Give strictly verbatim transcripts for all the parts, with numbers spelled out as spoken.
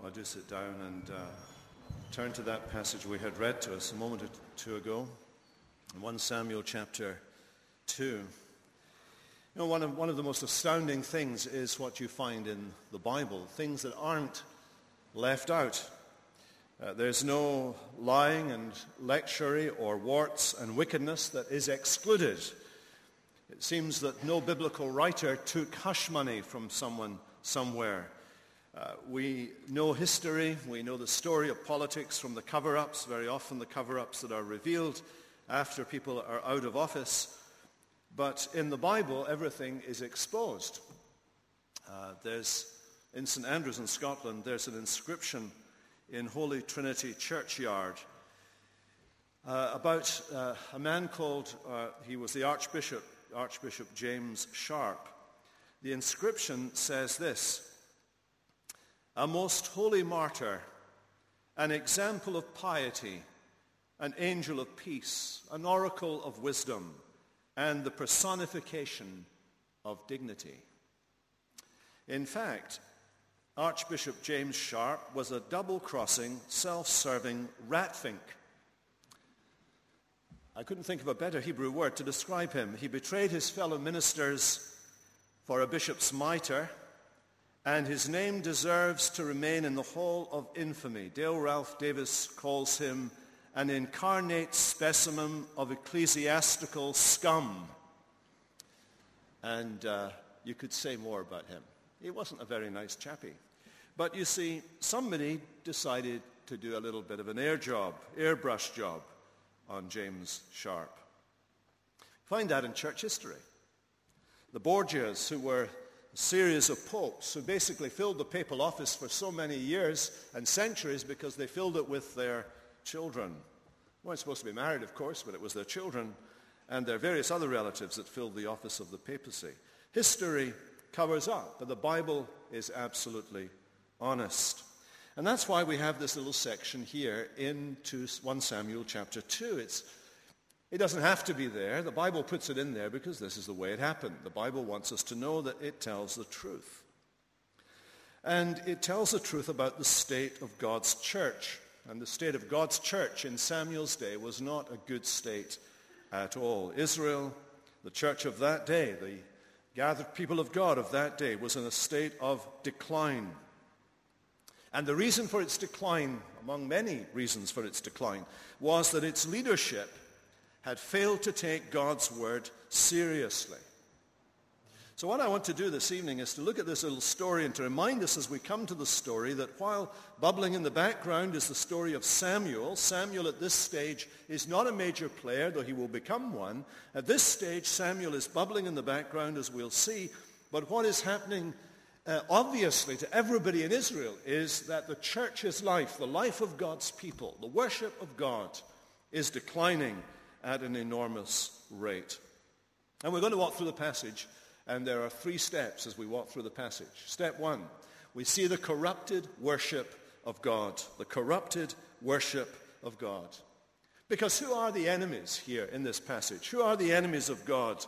Well, do sit down and uh, turn to that passage we had read to us a moment or two ago, in First Samuel chapter two. You know, one of, one of the most astounding things is what you find in the Bible, things that aren't left out. Uh, there's no lying and lechery or warts and wickedness that is excluded. It seems that no biblical writer took hush money from someone somewhere. Uh, we know history, we know the story of politics from the cover-ups, very often the cover-ups that are revealed after people are out of office. But in the Bible, everything is exposed. Uh, there's, in Saint Andrews in Scotland, there's an inscription in Holy Trinity Churchyard uh, about uh, a man called, uh, he was the Archbishop, Archbishop James Sharp. The inscription says this: "A most holy martyr, an example of piety, an angel of peace, an oracle of wisdom, and the personification of dignity." In fact, Archbishop James Sharp was a double-crossing, self-serving ratfink. I couldn't think of a better Hebrew word to describe him. He betrayed his fellow ministers for a bishop's mitre, and his name deserves to remain in the hall of infamy. Dale Ralph Davis calls him an incarnate specimen of ecclesiastical scum. And uh, you could say more about him. He wasn't a very nice chappie. But you see, somebody decided to do a little bit of an air job, airbrush job on James Sharp. Find that in church history. The Borgias, who were a series of popes who basically filled the papal office for so many years and centuries because they filled it with their children. They weren't supposed to be married, of course, but it was their children and their various other relatives that filled the office of the papacy. History covers up, but the Bible is absolutely honest. And that's why we have this little section here in First Samuel chapter two. It's It doesn't have to be there. The Bible puts it in there because this is the way it happened. The Bible wants us to know that it tells the truth. And it tells the truth about the state of God's church. And the state of God's church in Samuel's day was not a good state at all. Israel, the church of that day, the gathered people of God of that day, was in a state of decline. And the reason for its decline, among many reasons for its decline, was that its leadership had failed to take God's word seriously. So what I want to do this evening is to look at this little story and to remind us as we come to the story that while bubbling in the background is the story of Samuel, Samuel at this stage is not a major player, though he will become one. At this stage, Samuel is bubbling in the background, as we'll see. But what is happening, uh, obviously, to everybody in Israel is that the church's life, the life of God's people, the worship of God, is declining at an enormous rate. And we're going to walk through the passage, and there are three steps as we walk through the passage. Step one, we see the corrupted worship of God. The corrupted worship of God. Because who are the enemies here in this passage? Who are the enemies of God?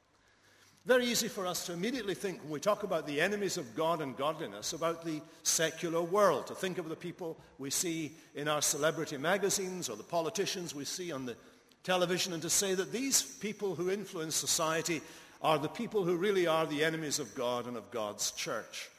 Very easy for us to immediately think, when we talk about the enemies of God and godliness, about the secular world, to think of the people we see in our celebrity magazines or the politicians we see on the television, and to say that these people who influence society are the people who really are the enemies of God and of God's church.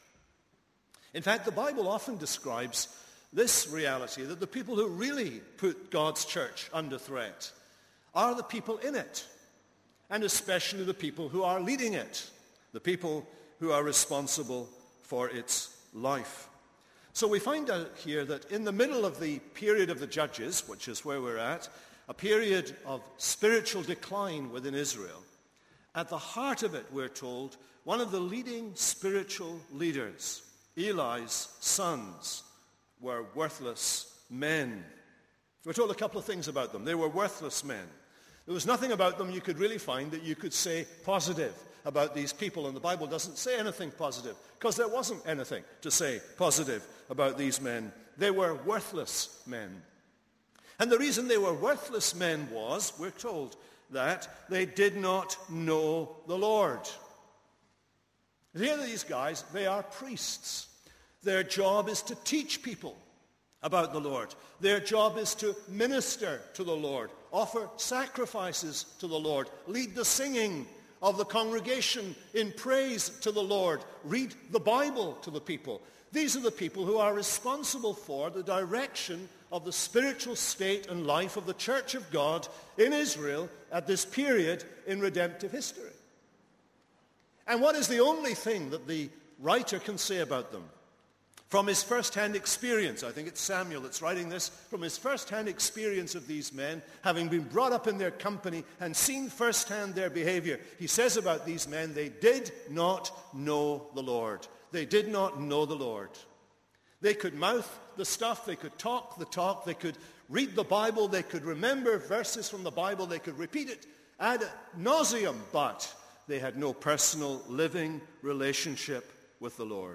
In fact, the Bible often describes this reality, that the people who really put God's church under threat are the people in it, and especially the people who are leading it, the people who are responsible for its life. So we find out here that in the middle of the period of the Judges, which is where we're at, a period of spiritual decline within Israel, at the heart of it, we're told, one of the leading spiritual leaders, Eli's sons, were worthless men. We're told a couple of things about them. They were worthless men. There was nothing about them you could really find that you could say positive about these people, and the Bible doesn't say anything positive, because there wasn't anything to say positive about these men. They were worthless men. And the reason they were worthless men was, we're told, that they did not know the Lord. Here are these guys, they are priests. Their job is to teach people about the Lord. Their job is to minister to the Lord, offer sacrifices to the Lord, lead the singing of the congregation in praise to the Lord, read the Bible to the people. These are the people who are responsible for the direction of the spiritual state and life of the Church of God in Israel at this period in redemptive history. And what is the only thing that the writer can say about them? From his first-hand experience, I think it's Samuel that's writing this, from his first-hand experience of these men, having been brought up in their company and seen first-hand their behavior, he says about these men, they did not know the Lord. They did not know the Lord. They could mouth the stuff, they could talk the talk, they could read the Bible, they could remember verses from the Bible, they could repeat it ad nauseum, but they had no personal living relationship with the Lord.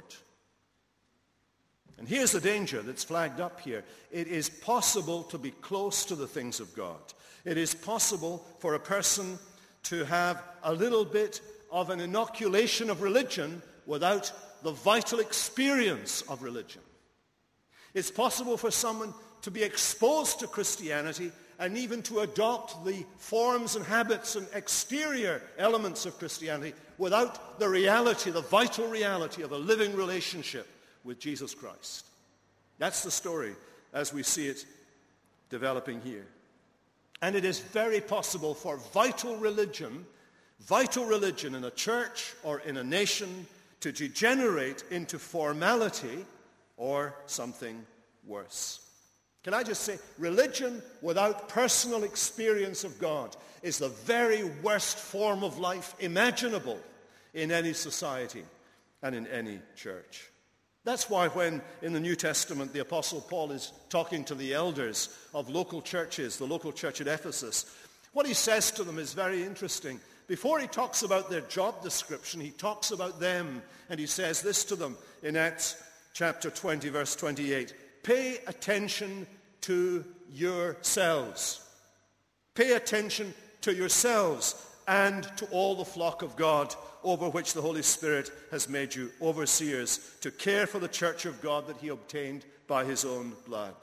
And here's the danger that's flagged up here. It is possible to be close to the things of God. It is possible for a person to have a little bit of an inoculation of religion without the vital experience of religion. It's possible for someone to be exposed to Christianity and even to adopt the forms and habits and exterior elements of Christianity without the reality, the vital reality of a living relationship with Jesus Christ. That's the story as we see it developing here. And it is very possible for vital religion, vital religion in a church or in a nation to degenerate into formality or something worse. Can I just say, religion without personal experience of God is the very worst form of life imaginable in any society and in any church. That's why when in the New Testament the Apostle Paul is talking to the elders of local churches, the local church at Ephesus, what he says to them is very interesting. Before he talks about their job description, he talks about them, and he says this to them in Acts chapter twenty, verse twenty-eight. Pay attention to yourselves. Pay attention to yourselves and to all the flock of God over which the Holy Spirit has made you overseers to care for the church of God that he obtained by his own blood.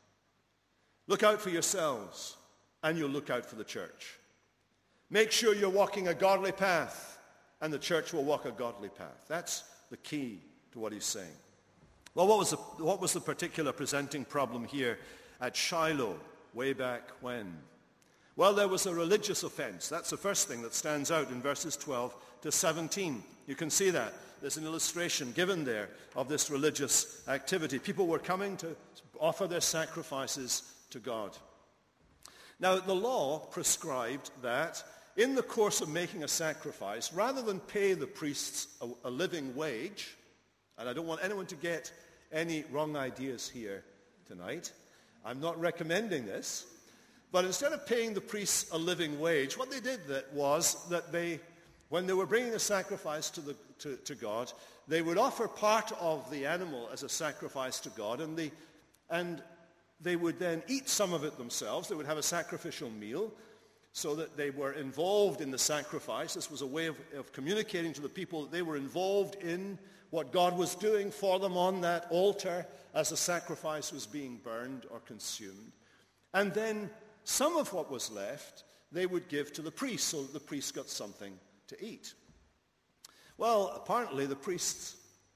Look out for yourselves, and you'll look out for the church. Make sure you're walking a godly path, and the church will walk a godly path. That's the key to what he's saying. Well, what was the, what was the particular presenting problem here at Shiloh way back when? Well, there was a religious offense. That's the first thing that stands out in verses twelve to seventeen. You can see that. There's an illustration given there of this religious activity. People were coming to offer their sacrifices to God. Now, the law prescribed that in the course of making a sacrifice, rather than pay the priests a, a living wage, and I don't want anyone to get any wrong ideas here tonight, I'm not recommending this, but instead of paying the priests a living wage, what they did that was that they, when they were bringing a sacrifice to, the, to, to God, they would offer part of the animal as a sacrifice to God, and, the, and they would then eat some of it themselves. They would have a sacrificial meal so that they were involved in the sacrifice. This was a way of, of communicating to the people that they were involved in what God was doing for them on that altar as the sacrifice was being burned or consumed. And then some of what was left they would give to the priest so that the priest got something to eat. Well, apparently the priests,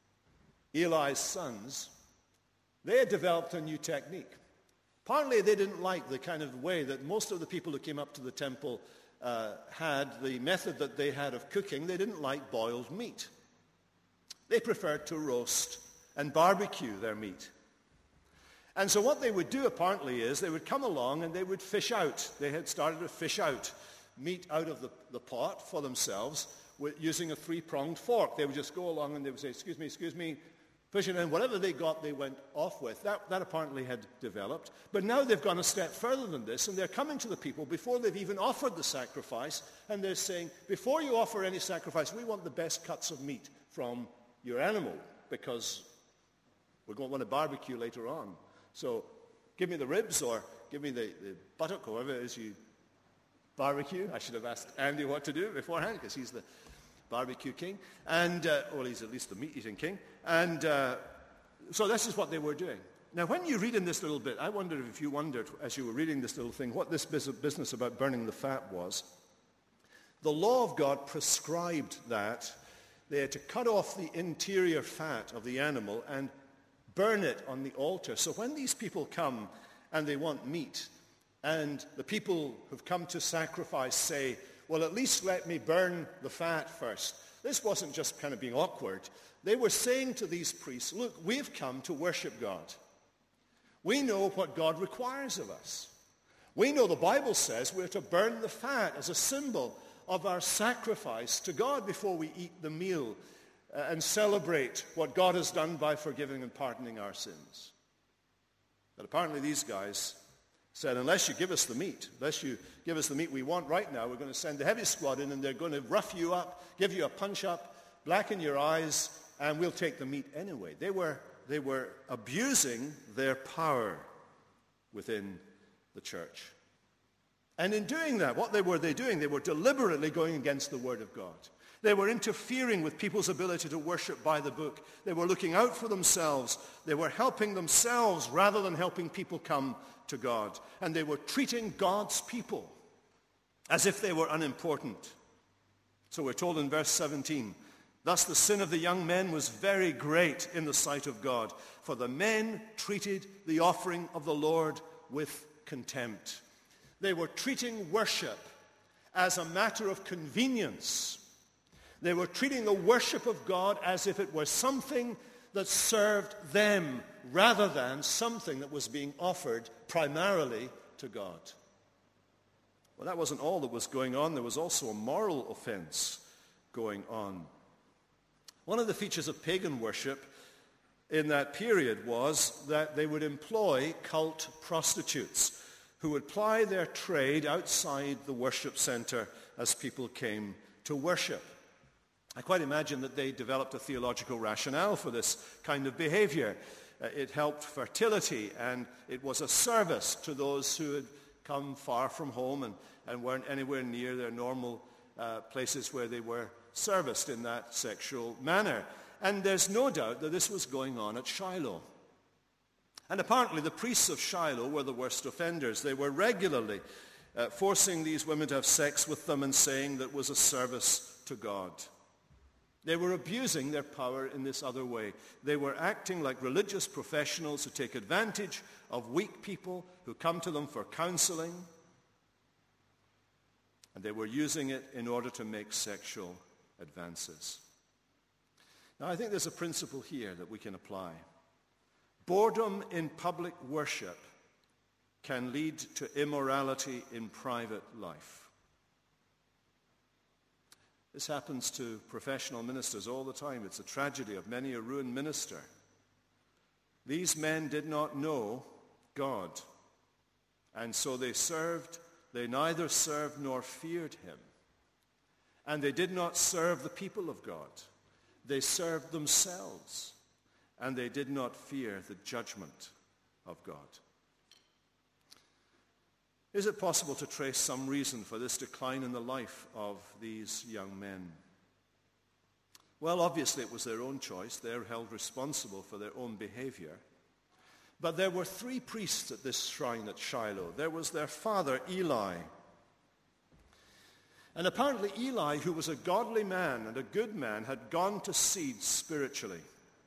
Eli's sons, they had developed a new technique. Apparently they didn't like the kind of way that most of the people who came up to the temple uh, had, the method that they had of cooking. They didn't like boiled meat. They preferred to roast and barbecue their meat. And so what they would do apparently is they would come along and they would fish out. They had started to fish out meat out of the, the pot for themselves with, using a three-pronged fork. They would just go along and they would say, excuse me, excuse me, fish it in. Whatever they got, they went off with. That, that apparently had developed. But now they've gone a step further than this, and they're coming to the people before they've even offered the sacrifice, and they're saying, before you offer any sacrifice, we want the best cuts of meat from your animal, because we're going to want to barbecue later on. So give me the ribs, or give me the, the buttock, or whatever it is you barbecue. I should have asked Andy what to do beforehand, because he's the barbecue king, and uh, well, he's at least the meat-eating king. And uh, so this is what they were doing. Now, when you read in this little bit, I wonder if you wondered, as you were reading this little thing, what this business about burning the fat was. The law of God prescribed that they had to cut off the interior fat of the animal and burn it on the altar. So when these people come and they want meat, and the people who've come to sacrifice say, well, at least let me burn the fat first. This wasn't just kind of being awkward. They were saying to these priests, look, we've come to worship God. We know what God requires of us. We know the Bible says we're to burn the fat as a symbol of our sacrifice to God before we eat the meal uh, and celebrate what God has done by forgiving and pardoning our sins. But apparently these guys said, unless you give us the meat, unless you give us the meat we want right now, we're going to send the heavy squad in and they're going to rough you up, give you a punch-up, blacken your eyes, and we'll take the meat anyway. They were, they were abusing their power within the church. And in doing that, what they were they doing? They were deliberately going against the Word of God. They were interfering with people's ability to worship by the book. They were looking out for themselves. They were helping themselves rather than helping people come to God. And they were treating God's people as if they were unimportant. So we're told in verse seventeen, thus the sin of the young men was very great in the sight of God, for the men treated the offering of the Lord with contempt. They were treating worship as a matter of convenience. They were treating the worship of God as if it were something that served them rather than something that was being offered primarily to God. Well, that wasn't all that was going on. There was also a moral offense going on. One of the features of pagan worship in that period was that they would employ cult prostitutes who would ply their trade outside the worship center as people came to worship. I quite imagine that they developed a theological rationale for this kind of behavior. Uh, it helped fertility, and it was a service to those who had come far from home and, and weren't anywhere near their normal uh, places where they were serviced in that sexual manner. And there's no doubt that this was going on at Shiloh. And apparently the priests of Shiloh were the worst offenders. They were regularly uh, forcing these women to have sex with them and saying that it was a service to God. They were abusing their power in this other way. They were acting like religious professionals who take advantage of weak people who come to them for counseling. And they were using it in order to make sexual advances. Now, I think there's a principle here that we can apply. Boredom in public worship can lead to immorality in private life. This happens to professional ministers all the time. It's a tragedy of many a ruined minister. These men did not know God, and so they served, they neither served nor feared him. And they did not serve the people of God. They served themselves, and they did not fear the judgment of God. Is it possible to trace some reason for this decline in the life of these young men? Well, obviously it was their own choice. They're held responsible for their own behavior. But there were three priests at this shrine at Shiloh. There was their father, Eli. And apparently Eli, who was a godly man and a good man, had gone to seed spiritually.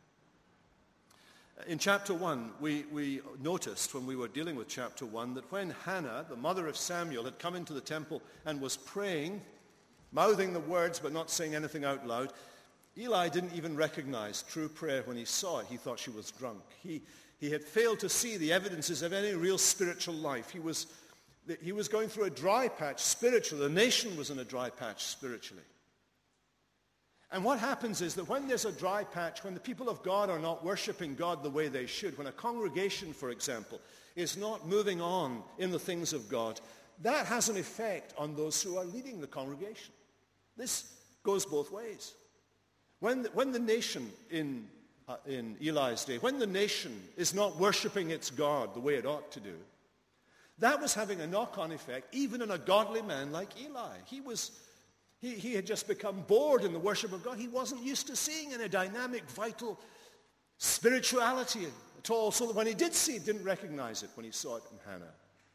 In chapter one, we, we noticed when we were dealing with chapter one that when Hannah, the mother of Samuel, had come into the temple and was praying, mouthing the words but not saying anything out loud, Eli didn't even recognize true prayer when he saw it. He thought she was drunk. He, he had failed to see the evidences of any real spiritual life. He was, he was going through a dry patch spiritually. The nation was in a dry patch spiritually. And what happens is that when there's a dry patch, when the people of God are not worshiping God the way they should, when a congregation, for example, is not moving on in the things of God, that has an effect on those who are leading the congregation. This goes both ways. When the, when the nation in, uh, in Eli's day, when the nation is not worshiping its God the way it ought to do, that was having a knock-on effect even in a godly man like Eli. He was... He, he had just become bored in the worship of God. He wasn't used to seeing in a dynamic, vital, spirituality at all, so that when he did see it, didn't recognize it when he saw it in Hannah.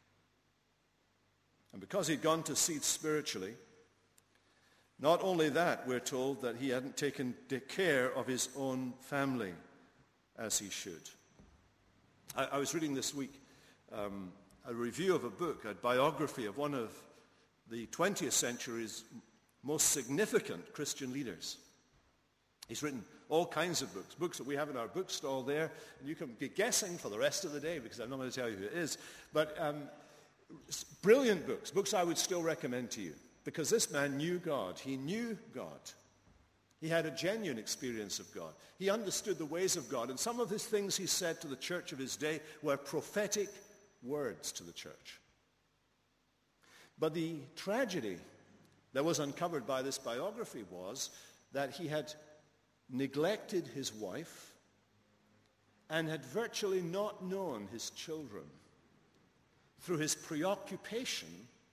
And because he'd gone to seed spiritually, not only that, we're told that he hadn't taken care of his own family as he should. I, I was reading this week um, a review of a book, a biography of one of the twentieth century's most significant Christian leaders. He's written all kinds of books, books that we have in our bookstall there, and you can be guessing for the rest of the day because I'm not going to tell you who it is. But um, brilliant books, books I would still recommend to you, because this man knew God. He knew God. He had a genuine experience of God. He understood the ways of God, and some of his things he said to the church of his day were prophetic words to the church. But the tragedy that was uncovered by this biography was that he had neglected his wife and had virtually not known his children through his preoccupation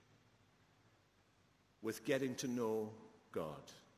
with getting to know God.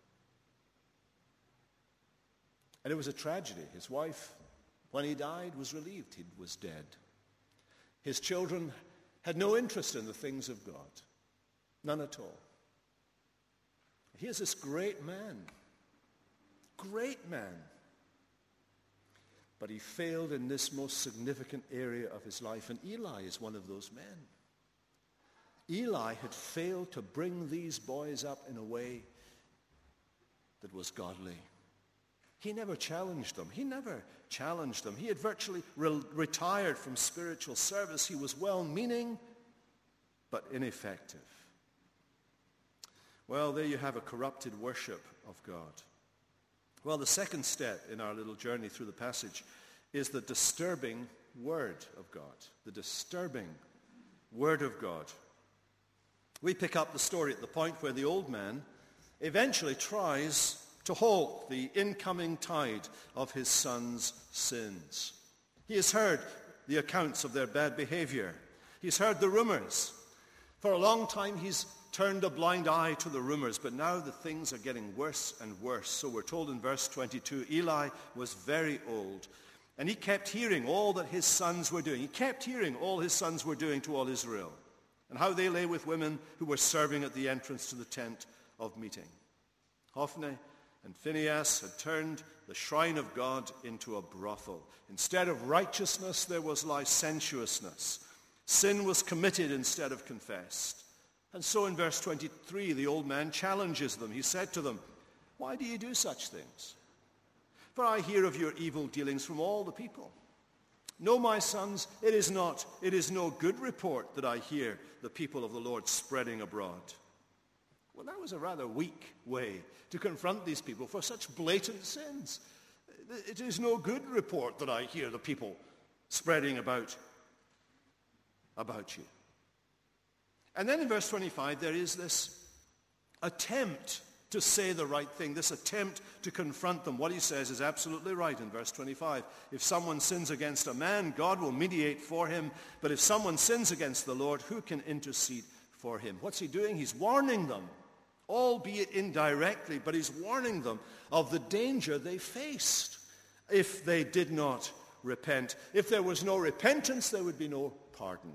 And it was a tragedy. His wife, when he died, was relieved he was dead. His children had no interest in the things of God. None at all. Here's this great man. Great man. But he failed in this most significant area of his life, and Eli is one of those men. Eli had failed to bring these boys up in a way that was godly. He never challenged them. He never challenged them. He had virtually re- retired from spiritual service. He was well-meaning, but ineffective. Well, there you have a corrupted worship of God. Well, the second step in our little journey through the passage is the disturbing word of God. The disturbing word of God. We pick up the story at the point where the old man eventually tries to halt the incoming tide of his son's sins. He has heard the accounts of their bad behavior. He's heard the rumors. For a long time he's turned a blind eye to the rumors, but now the things are getting worse and worse. So we're told in verse twenty-two, Eli was very old, and he kept hearing all that his sons were doing. He kept hearing all his sons were doing to all Israel, and how they lay with women who were serving at the entrance to the tent of meeting. Hophni and Phinehas had turned the shrine of God into a brothel. Instead of righteousness, there was licentiousness. Sin was committed instead of confessed. And so in verse twenty-three, the old man challenges them. He said to them, "Why do you do such things? For I hear of your evil dealings from all the people. No, my sons, it is not, it is no good report that I hear the people of the Lord spreading abroad." Well, that was a rather weak way to confront these people for such blatant sins. It is no good report that I hear the people spreading about, about you. And then in verse twenty-five, there is this attempt to say the right thing, this attempt to confront them. What he says is absolutely right in verse twenty-five. If someone sins against a man, God will mediate for him. But if someone sins against the Lord, who can intercede for him? What's he doing? He's warning them, albeit indirectly, but he's warning them of the danger they faced if they did not repent. If there was no repentance, there would be no pardon.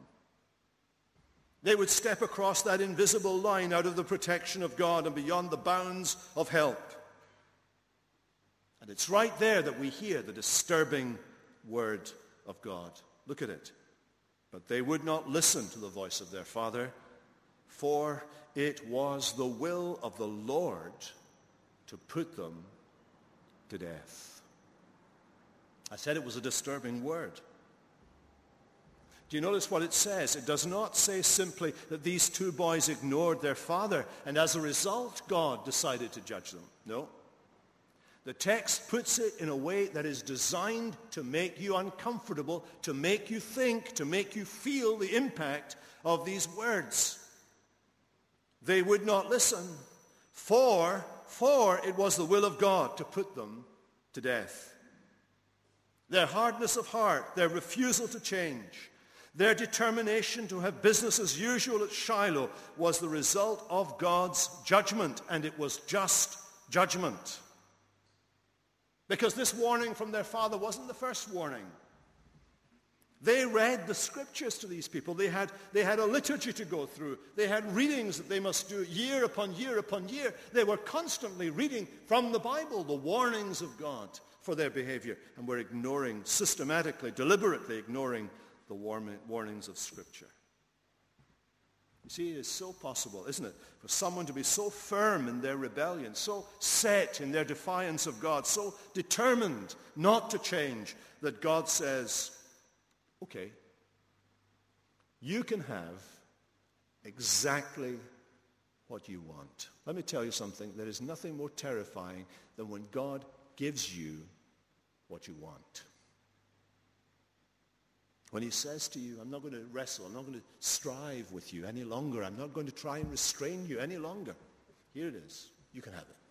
They would step across that invisible line out of the protection of God and beyond the bounds of help. And it's right there that we hear the disturbing word of God. Look at it. But they would not listen to the voice of their father, for it was the will of the Lord to put them to death. I said it was a disturbing word. Do you notice what it says? It does not say simply that these two boys ignored their father, and as a result, God decided to judge them. No. The text puts it in a way that is designed to make you uncomfortable, to make you think, to make you feel the impact of these words. They would not listen, for, for it was the will of God to put them to death. Their hardness of heart, their refusal to change, their determination to have business as usual at Shiloh was the result of God's judgment, and it was just judgment. Because this warning from their father wasn't the first warning. They read the scriptures to these people. They had, they had a liturgy to go through. They had readings that they must do year upon year upon year. They were constantly reading from the Bible the warnings of God for their behavior, and were ignoring, systematically, deliberately ignoring the warnings of Scripture. You see, it is so possible, isn't it, for someone to be so firm in their rebellion, so set in their defiance of God, so determined not to change, that God says, okay, you can have exactly what you want. Let me tell you something. There is nothing more terrifying than when God gives you what you want. When he says to you, I'm not going to wrestle, I'm not going to strive with you any longer, I'm not going to try and restrain you any longer. Here it is. You can have it.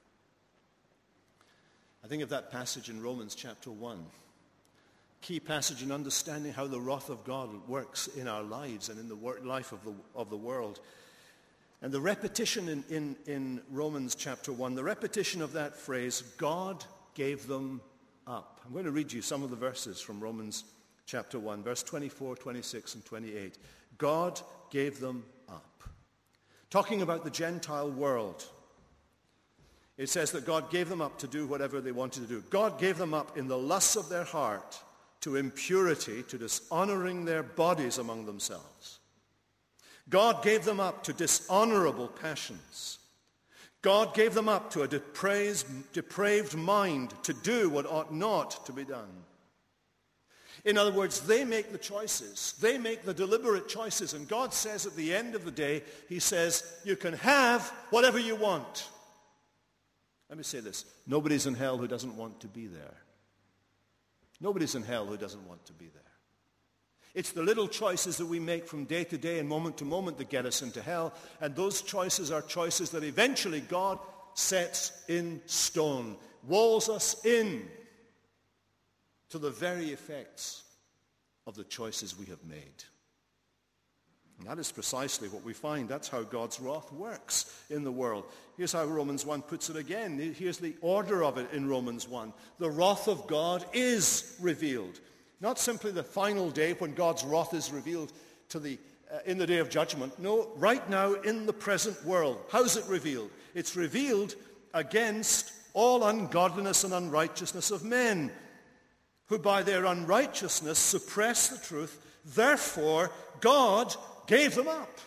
I think of that passage in Romans chapter one. Key passage in understanding how the wrath of God works in our lives and in the life of the, of the world. And the repetition in, in, in Romans chapter one, the repetition of that phrase, God gave them up. I'm going to read you some of the verses from Romans chapter one, verse twenty-four, twenty-six, and twenty-eight. God gave them up. Talking about the Gentile world, it says that God gave them up to do whatever they wanted to do. God gave them up in the lusts of their heart to impurity, to dishonoring their bodies among themselves. God gave them up to dishonorable passions. God gave them up to a depraved, depraved mind to do what ought not to be done. In other words, they make the choices. They make the deliberate choices. And God says at the end of the day, he says, you can have whatever you want. Let me say this. Nobody's in hell who doesn't want to be there. Nobody's in hell who doesn't want to be there. It's the little choices that we make from day to day and moment to moment that get us into hell. And those choices are choices that eventually God sets in stone, walls us in to the very effects of the choices we have made. And that is precisely what we find. That's how God's wrath works in the world. Here's how Romans one puts it again. Here's the order of it in Romans one. The wrath of God is revealed. Not simply the final day when God's wrath is revealed to the, uh, in the day of judgment. No, right now in the present world. How's it revealed? It's revealed against all ungodliness and unrighteousness of men, who by their unrighteousness suppress the truth. Therefore, God gave them up.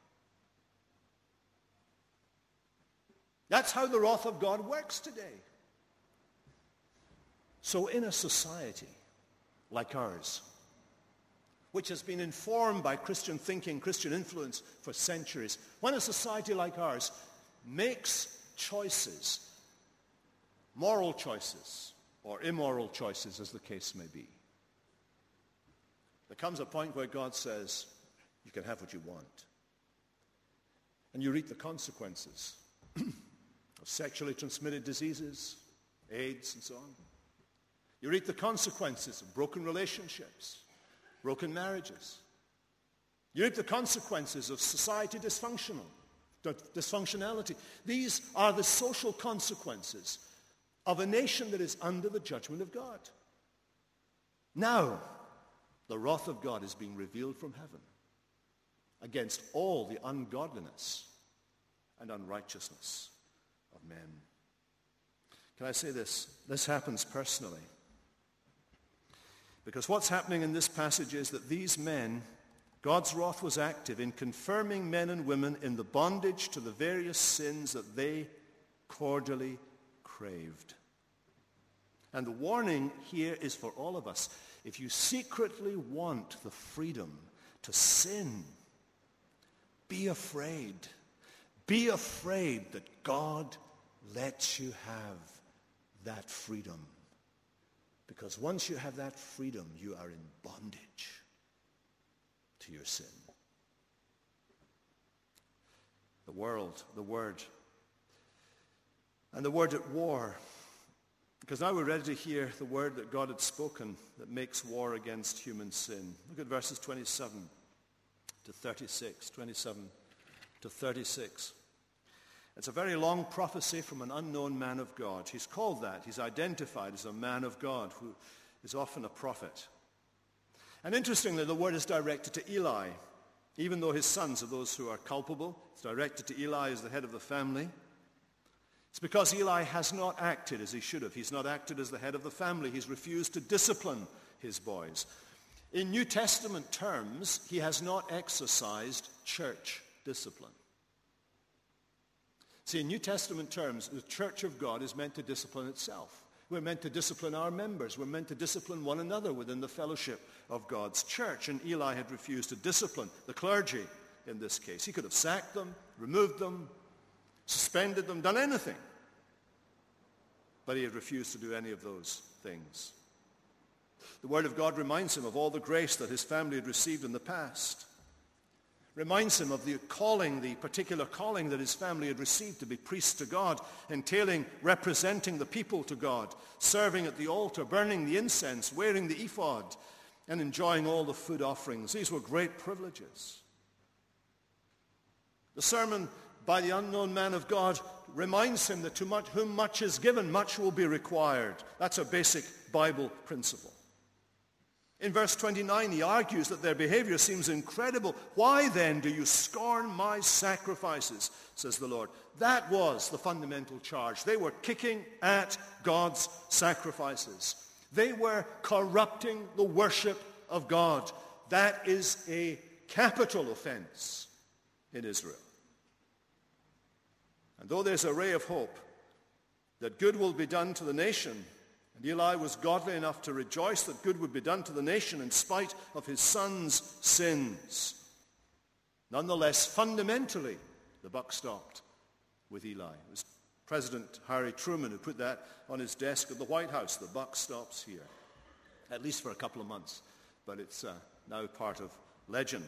That's how the wrath of God works today. So in a society like ours, which has been informed by Christian thinking, Christian influence for centuries, when a society like ours makes choices, moral choices, or immoral choices, as the case may be, there comes a point where God says, you can have what you want. And you reap the consequences of sexually transmitted diseases, AIDS, and so on. You reap the consequences of broken relationships, broken marriages. You reap the consequences of society dysfunctional, dysfunctionality. These are the social consequences of a nation that is under the judgment of God. Now, the wrath of God is being revealed from heaven against all the ungodliness and unrighteousness of men. Can I say this? This happens personally. Because what's happening in this passage is that these men, God's wrath was active in confirming men and women in the bondage to the various sins that they cordially craved. And the warning here is for all of us. If you secretly want the freedom to sin, be afraid. Be afraid that God lets you have that freedom. Because once you have that freedom, you are in bondage to your sin. The world, the word, and the word at war. Because now we're ready to hear the word that God had spoken that makes war against human sin. Look at verses twenty-seven to thirty-six. twenty-seven to thirty-six. It's a very long prophecy from an unknown man of God. He's called that. He's identified as a man of God who is often a prophet. And interestingly, the word is directed to Eli. Even though his sons are those who are culpable, it's directed to Eli as the head of the family. It's because Eli has not acted as he should have. He's not acted as the head of the family. He's refused to discipline his boys. In New Testament terms, he has not exercised church discipline. See, in New Testament terms, the church of God is meant to discipline itself. We're meant to discipline our members. We're meant to discipline one another within the fellowship of God's church. And Eli had refused to discipline the clergy in this case. He could have sacked them, removed them, suspended them, done anything. But he had refused to do any of those things. The Word of God reminds him of all the grace that his family had received in the past. Reminds him of the calling, the particular calling that his family had received to be priests to God, entailing representing the people to God, serving at the altar, burning the incense, wearing the ephod, and enjoying all the food offerings. These were great privileges. The sermon by the unknown man of God reminds him that to much, whom much is given, much will be required. That's a basic Bible principle. In verse twenty-nine, he argues that their behavior seems incredible. Why then do you scorn my sacrifices, says the Lord. That was the fundamental charge. They were kicking at God's sacrifices. They were corrupting the worship of God. That is a capital offense in Israel. And though there's a ray of hope that good will be done to the nation, and Eli was godly enough to rejoice that good would be done to the nation in spite of his son's sins, nonetheless, fundamentally, the buck stopped with Eli. It was President Harry Truman who put that on his desk at the White House. The buck stops here, at least for a couple of months, but it's uh, now part of legend.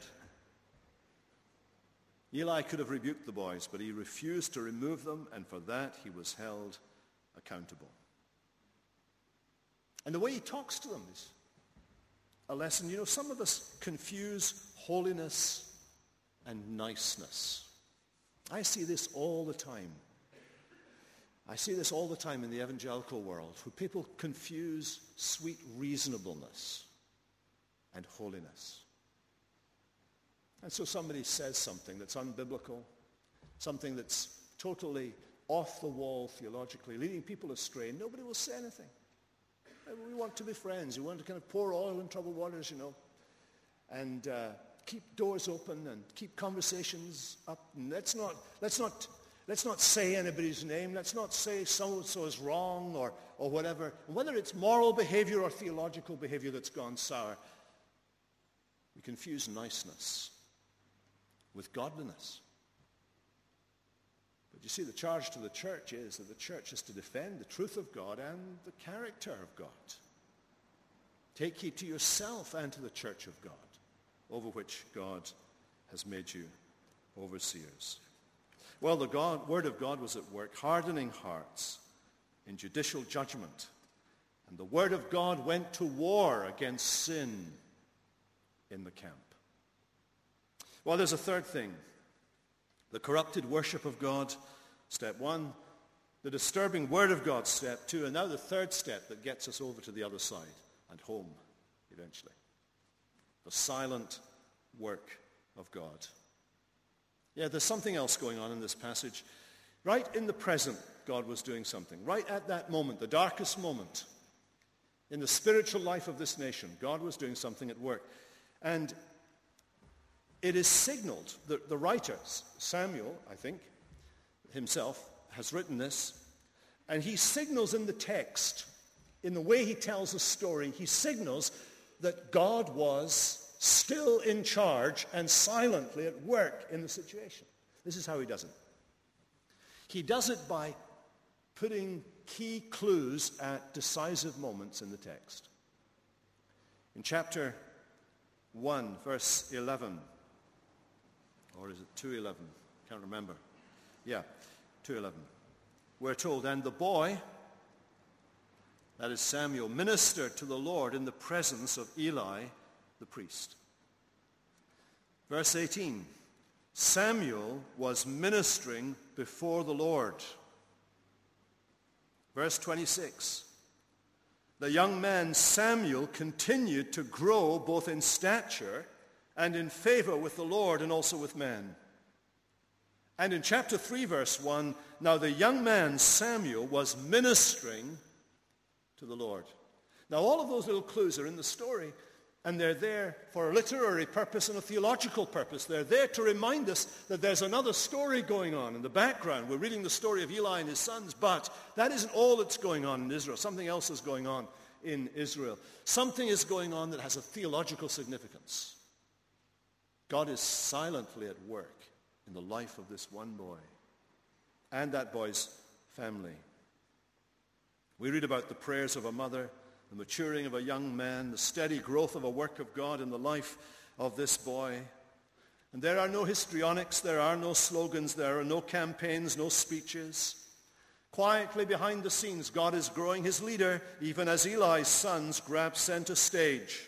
Eli could have rebuked the boys, but he refused to remove them, and for that he was held accountable. And the way he talks to them is a lesson. You know, some of us confuse holiness and niceness. I see this all the time. I see this all the time in the evangelical world, where people confuse sweet reasonableness and holiness. And so somebody says something that's unbiblical, something that's totally off the wall theologically, leading people astray, and nobody will say anything. We want to be friends. We want to kind of pour oil in troubled waters, you know, and uh, keep doors open and keep conversations up. And let's not, let's not, let's not say anybody's name. Let's not say so-and-so is wrong or, or whatever. And whether it's moral behavior or theological behavior that's gone sour, we confuse niceness with godliness. But you see, the charge to the church is that the church is to defend the truth of God and the character of God. Take heed to yourself and to the church of God, over which God has made you overseers. Well, the God, word of God was at work, hardening hearts in judicial judgment. And the word of God went to war against sin in the camp. Well, there's a third thing. The corrupted worship of God, step one. The disturbing word of God, step two. And now the third step that gets us over to the other side and home eventually. The silent work of God. Yeah, there's something else going on in this passage. Right in the present, God was doing something. Right at that moment, the darkest moment, in the spiritual life of this nation, God was doing something at work. And it is signaled, the, the writer, Samuel, I think, himself, has written this, and he signals in the text, in the way he tells the story, he signals that God was still in charge and silently at work in the situation. This is how he does it. He does it by putting key clues at decisive moments in the text. In chapter one, verse eleven, or is it two eleven? Can't remember. Yeah, two eleven. We're told, and the boy, that is Samuel, ministered to the Lord in the presence of Eli the priest. Verse eighteen, Samuel was ministering before the Lord. Verse twenty-six. The young man Samuel continued to grow both in stature and in favor with the Lord and also with men. And in chapter three, verse one, now the young man Samuel was ministering to the Lord. Now all of those little clues are in the story, and they're there for a literary purpose and a theological purpose. They're there to remind us that there's another story going on in the background. We're reading the story of Eli and his sons, but that isn't all that's going on in Israel. Something else is going on in Israel. Something is going on that has a theological significance. God is silently at work in the life of this one boy and that boy's family. We read about the prayers of a mother, the maturing of a young man, the steady growth of a work of God in the life of this boy. And there are no histrionics, there are no slogans, there are no campaigns, no speeches. Quietly behind the scenes, God is growing his leader, even as Eli's sons grab center stage.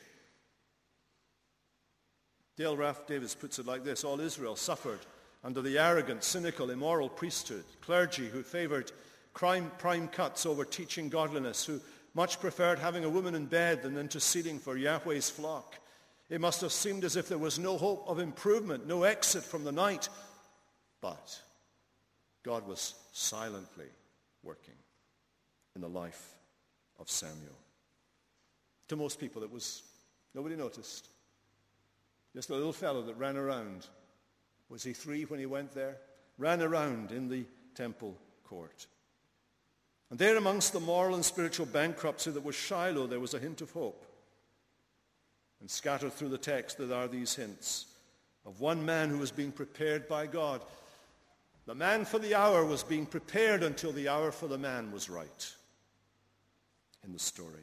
Dale Ralph Davis puts it like this: all Israel suffered under the arrogant, cynical, immoral priesthood, clergy who favored crime, prime cuts over teaching godliness, who much preferred having a woman in bed than interceding for Yahweh's flock. It must have seemed as if there was no hope of improvement, no exit from the night. But God was silently working in the life of Samuel. To most people, it was, nobody noticed. Just a little fellow that ran around. Was he three when he went there? Ran around in the temple court. And there amongst the moral and spiritual bankruptcy that was Shiloh, there was a hint of hope. And scattered through the text there are these hints of one man who was being prepared by God. The man for the hour was being prepared until the hour for the man was right in the story.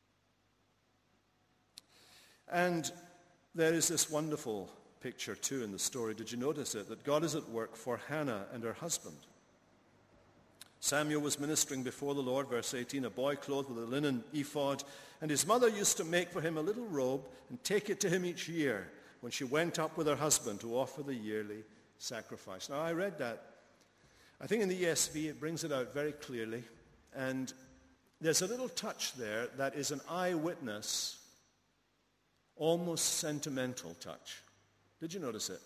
And there is this wonderful picture too in the story. Did you notice it? That God is at work for Hannah and her husband. Samuel was ministering before the Lord, verse eighteen, a boy clothed with a linen ephod, and his mother used to make for him a little robe and take it to him each year when she went up with her husband to offer the yearly sacrifice. Now I read that. I think in the E S V it brings it out very clearly, and there's a little touch there that is an eyewitness, almost sentimental touch. Did you notice it?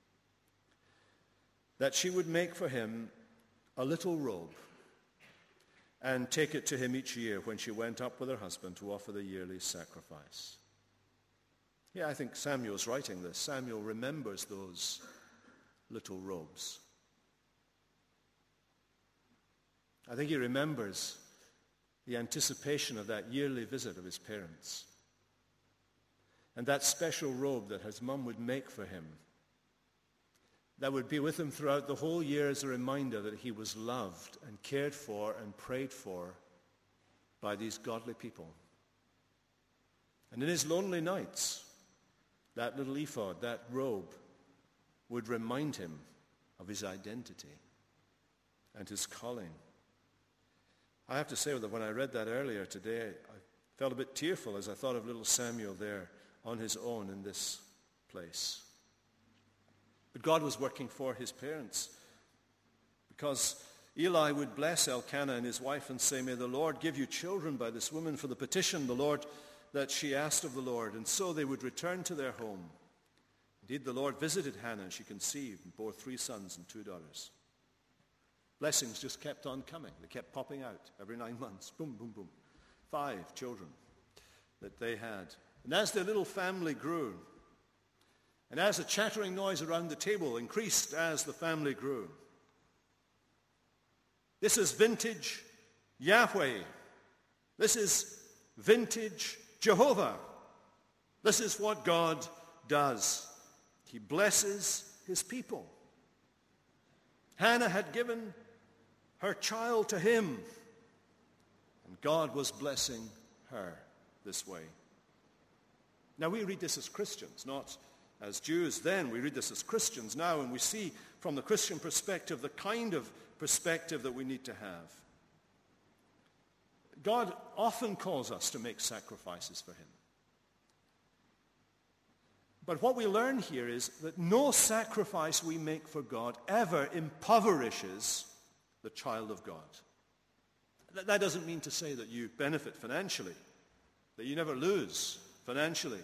That she would make for him a little robe and take it to him each year when she went up with her husband to offer the yearly sacrifice. Yeah, I think Samuel's writing this. Samuel remembers those little robes. I think he remembers the anticipation of that yearly visit of his parents and that special robe that his mum would make for him, that would be with him throughout the whole year as a reminder that he was loved and cared for and prayed for by these godly people. And in his lonely nights, that little ephod, that robe, would remind him of his identity and his calling. I have to say that when I read that earlier today, I felt a bit tearful as I thought of little Samuel there on his own in this place. But God was working for his parents, because Eli would bless Elkanah and his wife and say, "May the Lord give you children by this woman for the petition the Lord that she asked of the Lord." And so they would return to their home. Indeed, the Lord visited Hannah, and she conceived and bore three sons and two daughters. Blessings just kept on coming. They kept popping out every nine months. Boom, boom, boom. Five children that they had. And as their little family grew, and as the chattering noise around the table increased as the family grew, this is vintage Yahweh. This is vintage Jehovah. This is what God does. He blesses his people. Hannah had given her child to him, and God was blessing her this way. Now we read this as Christians, not as Jews then. We read this as Christians now, and we see from the Christian perspective the kind of perspective that we need to have. God often calls us to make sacrifices for him. But what we learn here is that no sacrifice we make for God ever impoverishes the child of God. That doesn't mean to say that you benefit financially, that you never lose financially.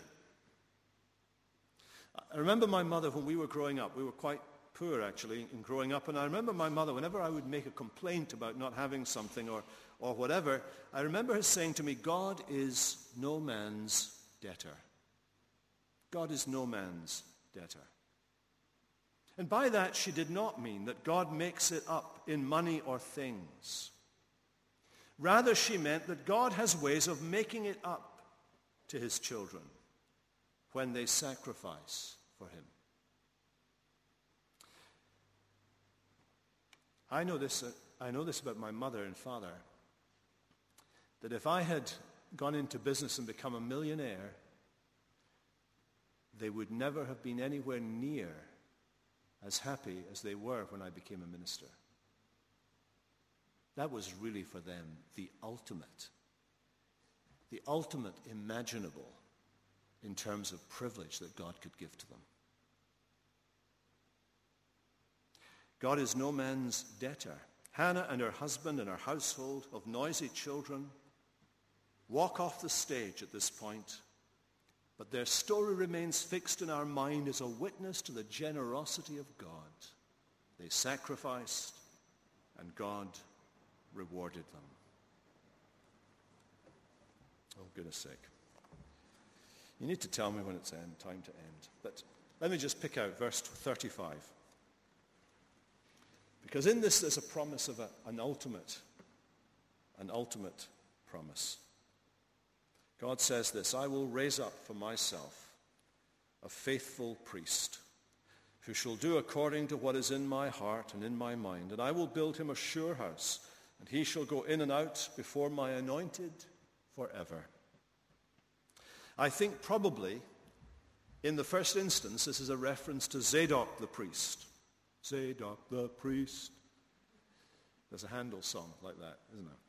I remember my mother when we were growing up. We were quite poor, actually, in growing up. And I remember my mother, whenever I would make a complaint about not having something or, or whatever, I remember her saying to me, God is no man's debtor. God is no man's debtor. And by that, she did not mean that God makes it up in money or things. Rather, she meant that God has ways of making it up to his children when they sacrifice for him. I know this, uh, I know this about my mother and father, that if I had gone into business and become a millionaire, they would never have been anywhere near as happy as they were when I became a minister. That was really for them the ultimate, the ultimate imaginable in terms of privilege that God could give to them. God is no man's debtor. Hannah and her husband and her household of noisy children walk off the stage at this point, but their story remains fixed in our mind as a witness to the generosity of God. They sacrificed, and God rewarded them. Oh, goodness sake. You need to tell me when it's end, time to end. But let me just pick out verse thirty-five. Because in this there's a promise of a, an ultimate, an ultimate promise. God says this, I will raise up for myself a faithful priest who shall do according to what is in my heart and in my mind. And I will build him a sure house, and he shall go in and out before my anointed forever. I think probably in the first instance this is a reference to Zadok the priest. Zadok the priest. There's a Handel song like that, isn't there?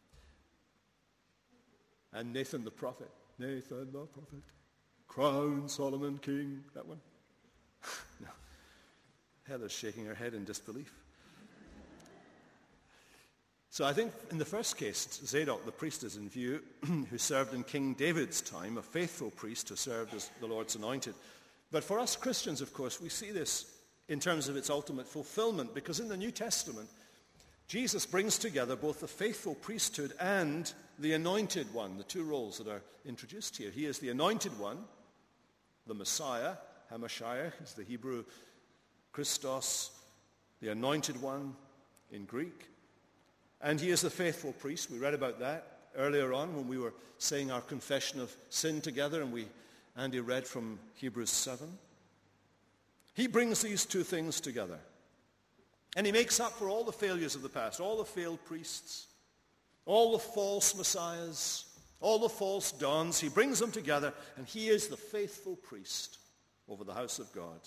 And Nathan the prophet. Nathan the prophet. Crown Solomon king. That one? No. Heather's shaking her head in disbelief. So I think in the first case, Zadok the priest is in view, who served in King David's time, a faithful priest who served as the Lord's anointed. But for us Christians, of course, we see this in terms of its ultimate fulfillment, because in the New Testament, Jesus brings together both the faithful priesthood and the anointed one, the two roles that are introduced here. He is the anointed one, the Messiah, Hamashiach is the Hebrew Christos, the anointed one in Greek. And he is the faithful priest. We read about that earlier on when we were saying our confession of sin together, and we Andy read from Hebrews seven. He brings these two things together. And he makes up for all the failures of the past, all the failed priests, all the false messiahs, all the false dons. He brings them together, and he is the faithful priest over the house of God.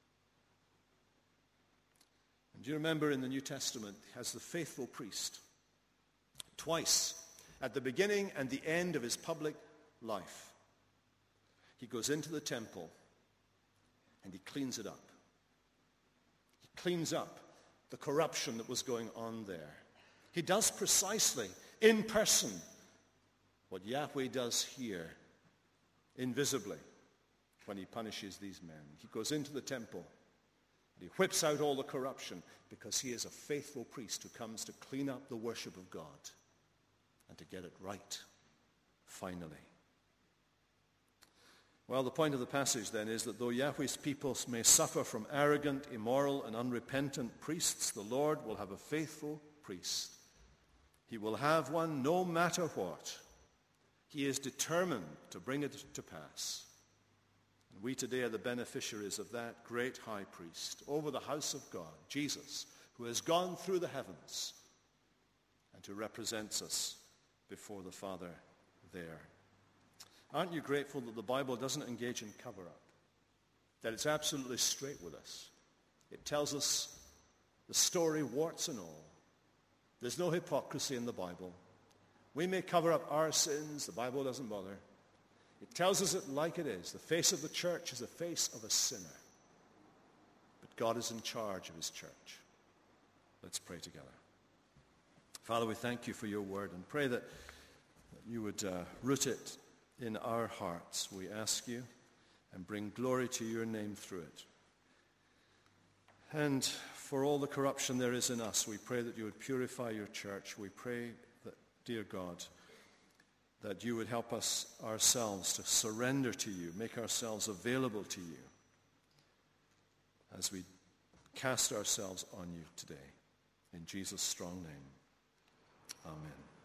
And do you remember in the New Testament, as the faithful priest, twice, at the beginning and the end of his public life, he goes into the temple and he cleans it up. He cleans up the corruption that was going on there. He does precisely, in person, what Yahweh does here, invisibly, when he punishes these men. He goes into the temple and he whips out all the corruption, because he is a faithful priest who comes to clean up the worship of God and to get it right, finally. Well, the point of the passage then is that though Yahweh's people may suffer from arrogant, immoral, and unrepentant priests, the Lord will have a faithful priest. He will have one no matter what. He is determined to bring it to pass. And we today are the beneficiaries of that great high priest over the house of God, Jesus, who has gone through the heavens and who represents us before the Father there. Aren't you grateful that the Bible doesn't engage in cover-up? That it's absolutely straight with us. It tells us the story, warts and all. There's no hypocrisy in the Bible. We may cover up our sins. The Bible doesn't bother. It tells us it like it is. The face of the church is the face of a sinner. But God is in charge of his church. Let's pray together. Father, we thank you for your word and pray that you would uh, root it in our hearts. We ask you, and bring glory to your name through it. And for all the corruption there is in us, we pray that you would purify your church. We pray that, dear God, that you would help us ourselves to surrender to you, make ourselves available to you as we cast ourselves on you today. In Jesus' strong name, amen.